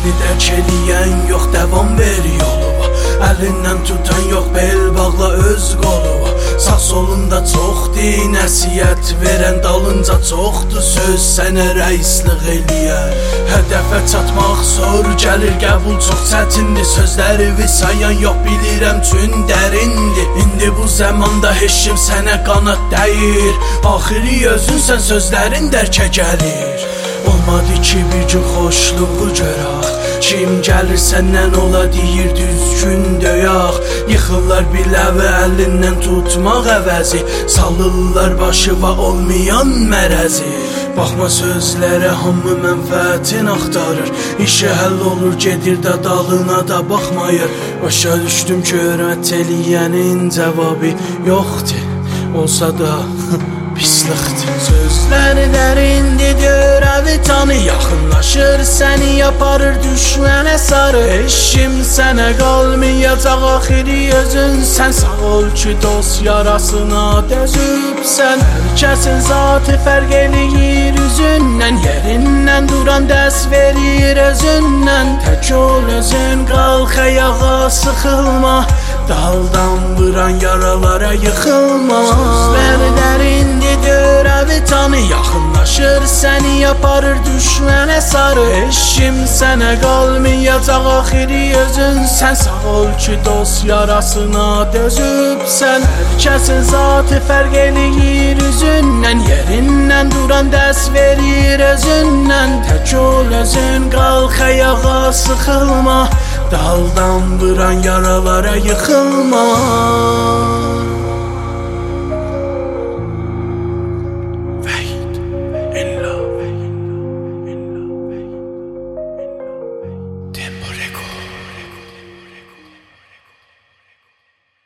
Səni dərk eləyən yox, davam ver yoluma. Əlindən tutan yox, bel bağla öz qoluma. Sağ solunda çoxdur nəsiyyət verən, dalınca çoxdur söz sənə rəislik eləyər. Hədəfə çatmaq zor gəlir, qəbul çox çətindir. Sözləri sayan yox, bilirəm çün dərindir. İndi bu zamanda heç kim sənə qanat dəyir. Axiri özünsən, sözlərin dərkə gəlir. Olmadı ki bir gün xoşluğu görək. Kim gəlir səndən ola deyir düzgün döyək. Yıxırlar biləvi əlindən tutmaq əvəzi, salırlar başıva olmayan mərəzi. Baxma sözlərə, hamı mənfəətin axtarır. İşi həll olur, gedir də dalına da baxmayır. Başa düşdüm ki hörmət eləyənin cavabı yoxdur, olsa da pislikdir. Sözləri dərindir, görəvi tanı, yaxınlaşır səni aparır düşmənə sarı. Heç kim sənə qalmayacaq, axiri özünsən. Sağ ol ki dost yarasına dözübsən. Hər kəsin zatı fərq eləyir üzündən, yerindən duran dəst verir özündən. Tək ol özün, qalx ayağa, sıxılma, daldan vuran yaralara yıxılma. Sözləri dərindir, görəvi tanı, yaxınlaşır səni aparır düşmənə sarı. Heç kim sənə qalmayacaq, axiri özünsən. Sağ ol ki dost yarasına dözübsən. Hər kəsin zatı fərq eləyir üzündən, yerindən duran dəst verir özündən. Tək ol özün, qalx ayağa, sıxılma, daldan vuran yaralara yıxılma.